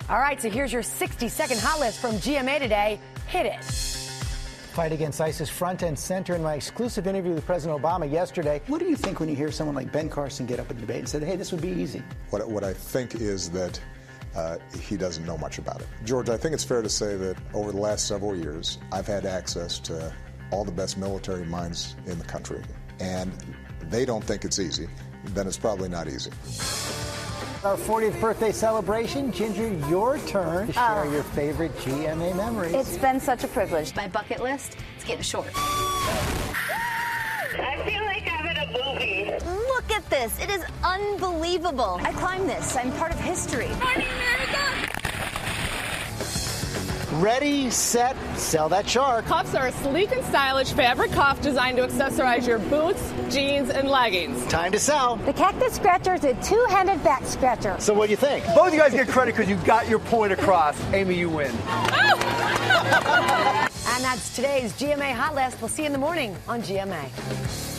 All right, so here's your 60-second hot list from GMA today. Hit it. Fight against ISIS front and center in my exclusive interview with President Obama yesterday. What do you think when you hear someone like Ben Carson get up and debate and say, hey, this would be easy? What I think is that he doesn't know much about it. George, I think it's fair to say that over the last several years, I've had access to all the best military minds in the country, and they don't think it's easy. Then it's probably not easy. Our 40th birthday celebration. Ginger, your turn to share your favorite GMA memories. It's been such a privilege. My bucket list is getting short. I feel like I'm in a movie. Look at this. It is unbelievable. I climbed this. I'm part of history. Morning, America! Ready, set, sell that shark. Cuffs are a sleek and stylish fabric cuff designed to accessorize your boots, jeans, and leggings. Time to sell. The Cactus Scratcher is a two-handed back scratcher. So what do you think? Both of you guys get credit because you got your point across. Amy, you win. And that's today's GMA Hot List. We'll see you in the morning on GMA.